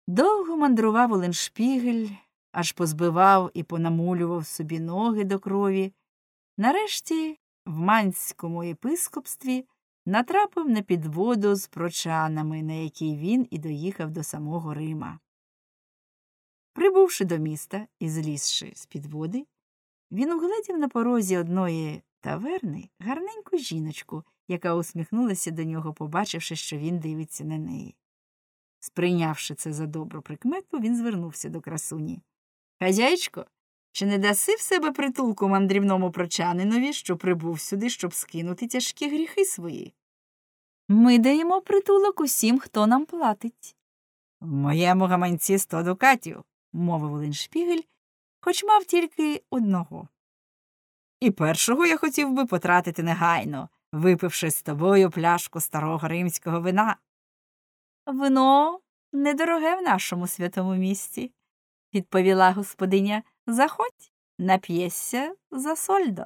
Довго мандрував Оленшпігель, аж позбивав і понамулював собі ноги до крові. Нарешті в Манському єпископстві натрапив на підводу з прочанами, на якій він і доїхав до самого Рима. Прибувши до міста і злізши з підводи, він угледів на порозі одної таверни гарненьку жіночку, яка усміхнулася до нього, побачивши, що він дивиться на неї. Сприйнявши це за добру прикмету, він звернувся до красуні. «Хазяйчко, чи не даси в себе притулку мандрівному прочанинові, що прибув сюди, щоб скинути тяжкі гріхи свої?» «Ми даємо притулок усім, хто нам платить». «В моєму гаманці 100 дукатів», – мовив Оленшпігель, хоч мав тільки одного. «І першого я хотів би потратити негайно, випивши з тобою пляшку старого римського вина». «Вино недороге в нашому святому місті», – відповіла господиня. «Заходь, нап'єшся за сольдо».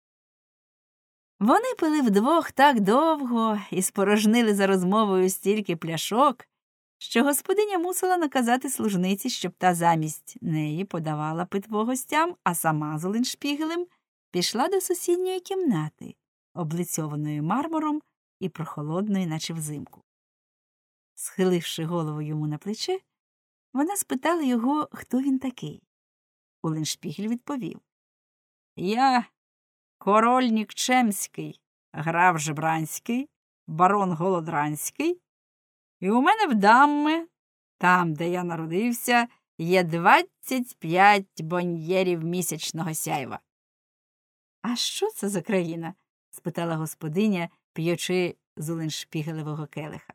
Вони пили вдвох так довго і спорожнили за розмовою стільки пляшок, що господиня мусила наказати служниці, щоб та замість неї подавала питво гостям, а сама з Оленшпігелем пішла до сусідньої кімнати, облицьованої мармуром і прохолодної, наче взимку. Схиливши голову йому на плече, вона спитала його, хто він такий. Оленшпігель відповів: «Я король Нікчемський, граф Жебранський, барон Голодранський, і у мене в Дамме, там, де я народився, є 25 боньєрів місячного сяйва». «А що це за країна?» – спитала господиня, п'ючи з Оленшпігелевого келиха.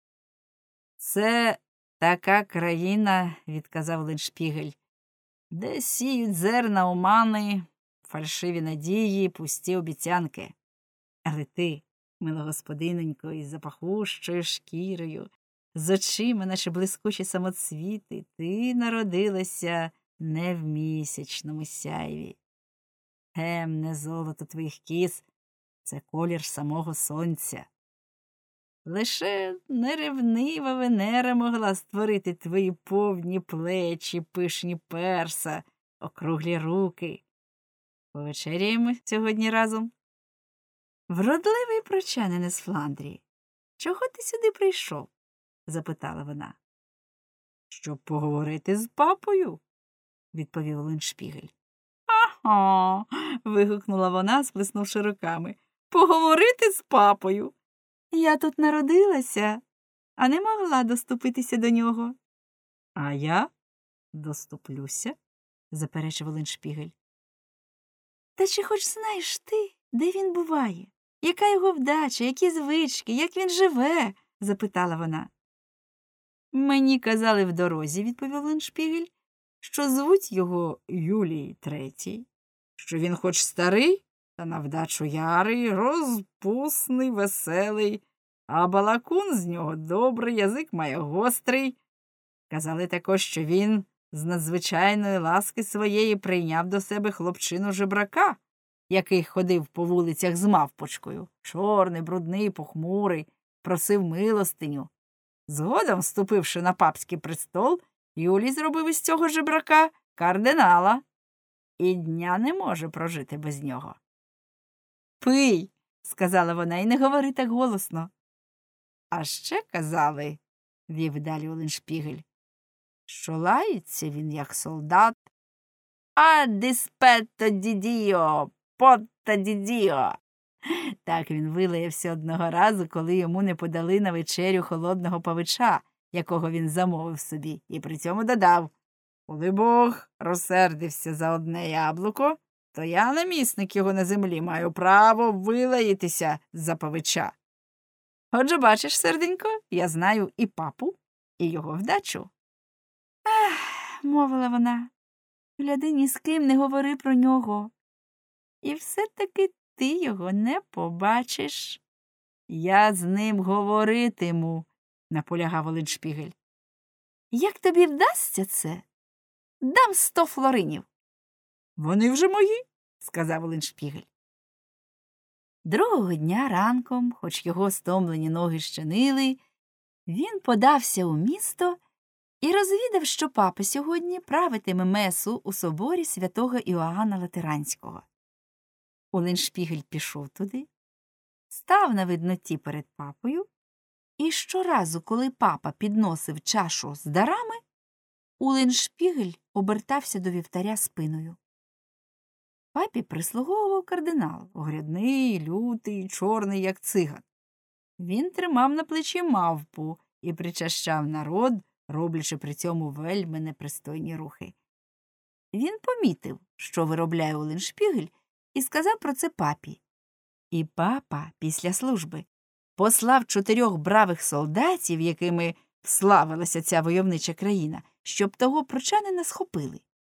«Це така країна, – відказав Оленшпігель, – де сіють зерна омани, фальшиві надії, пусті обіцянки. Але ти, мила господинонько, із запахущою шкірою, з очима, наче блискучі самоцвіти, ти народилася не в місячному сяйві. Темне золото твоїх кіз – це колір самого сонця. Лише неревнива Венера могла створити твої повні плечі, пишні перса, округлі руки. Повечеряємо сьогодні разом?» «Вродливий прочанин із Фландрії, чого ти сюди прийшов?» – запитала вона. «Щоб поговорити з папою», – відповів Оленшпігель. «Ага!» – вигукнула вона, сплеснувши руками. «Поговорити з папою! Я тут народилася, а не могла доступитися до нього». «А я доступлюся», – заперечив Оленшпігель. «Та чи хоч знаєш ти, де він буває? Яка його вдача, які звички, як він живе?» – запитала вона. «Мені казали в дорозі», – відповів Оленшпігель, «що звуть його Юлій Третій, що він хоч старий, та на вдачу ярий, розпусний, веселий, а балакун з нього добрий, язик має гострий. Казали також, що він з надзвичайної ласки своєї прийняв до себе хлопчину жебрака, який ходив по вулицях з мавпочкою, чорний, брудний, похмурий, просив милостиню. Згодом, вступивши на папський престол, Юлій зробив із цього жебрака кардинала, і дня не може прожити без нього». «Пий», – сказала вона, – «і не говори так голосно». «А ще казали», – вів далі Оленшпігель, – що лається він, як солдат. «А диспетто дідіо, потта дідіо». Так він вилаявся одного разу, коли йому не подали на вечерю холодного павича, якого він замовив собі, і при цьому додав: «Коли Бог розсердився за одне яблуко, то я, намісник його на землі, маю право вилаятися за павича». Отже, бачиш, серденько, я знаю і папу, і його вдачу. «Ах», – мовила вона, – «гляди, ні з ким не говори про нього. І все-таки ти його не побачиш». «Я з ним говоритиму», – наполягав Оленшпігель. «Як тобі вдасться це? Дам 100 флоринів». «Вони вже мої», – сказав Оленшпігель. Другого дня ранком, хоч його стомлені ноги ще нили, він подався у місто і розвідав, що папа сьогодні правитиме месу у соборі святого Іоанна Латеранського. Улліншпігель пішов туди, став на видноті перед папою, і щоразу, коли папа підносив чашу з дарами, Улліншпігель обертався до вівтаря спиною. Папі прислуговував кардинал, огрядний, лютий, чорний, як циган. Він тримав на плечі мавпу і причащав народ, роблячи при цьому вельми непристойні рухи. Він помітив, що виробляє Улліншпігель, і сказав про це папі. І папа після служби послав 4 бравих солдатів, якими славилася ця войовнича країна, щоб того прочанина схопили.